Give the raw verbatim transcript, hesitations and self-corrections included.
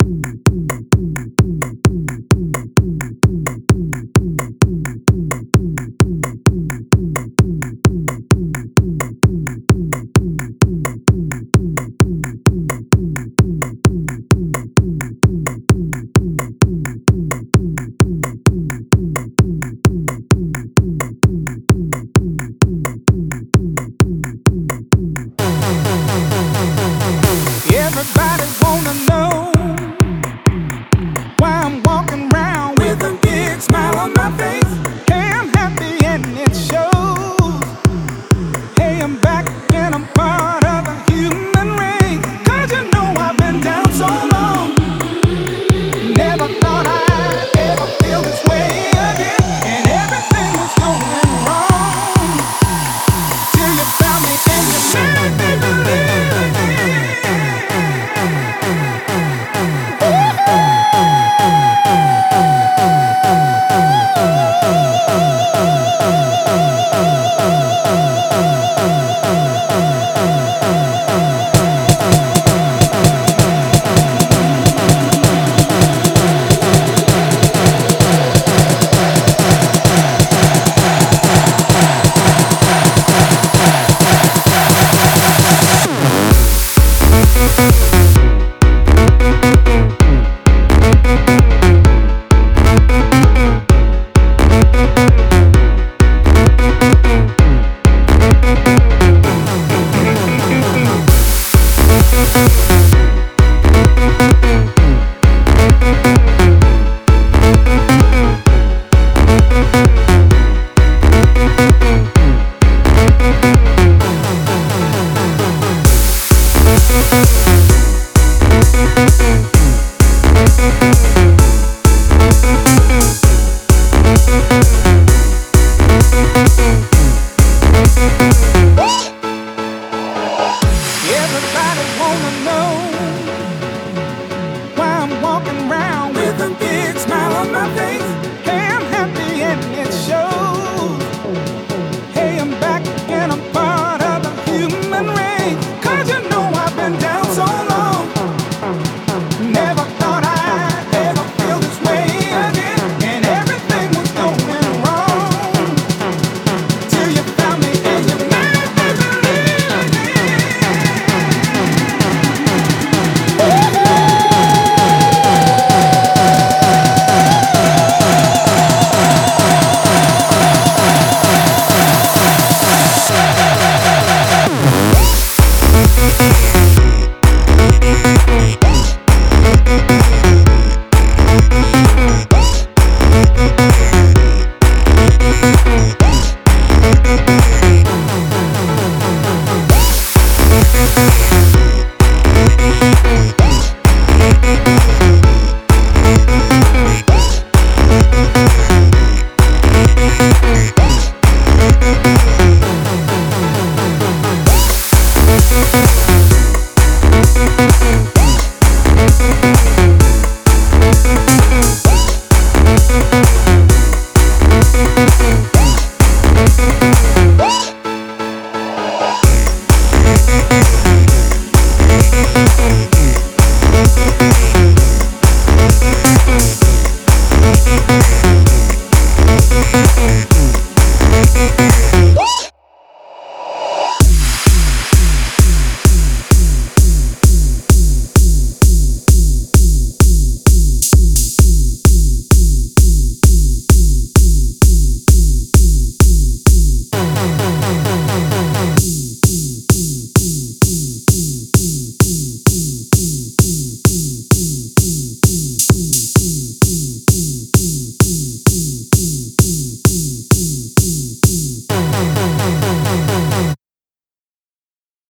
Everybody wanna know why I'm walking around with a big smile on my face. Hey, I'm happy and it shows. Hey, I'm back and I'm part of the human race. 'Cause you know I've been down so long. Never thought I'd ever feel this way again. And everything was going wrong till you found me and you made me believe again. We'll be right back.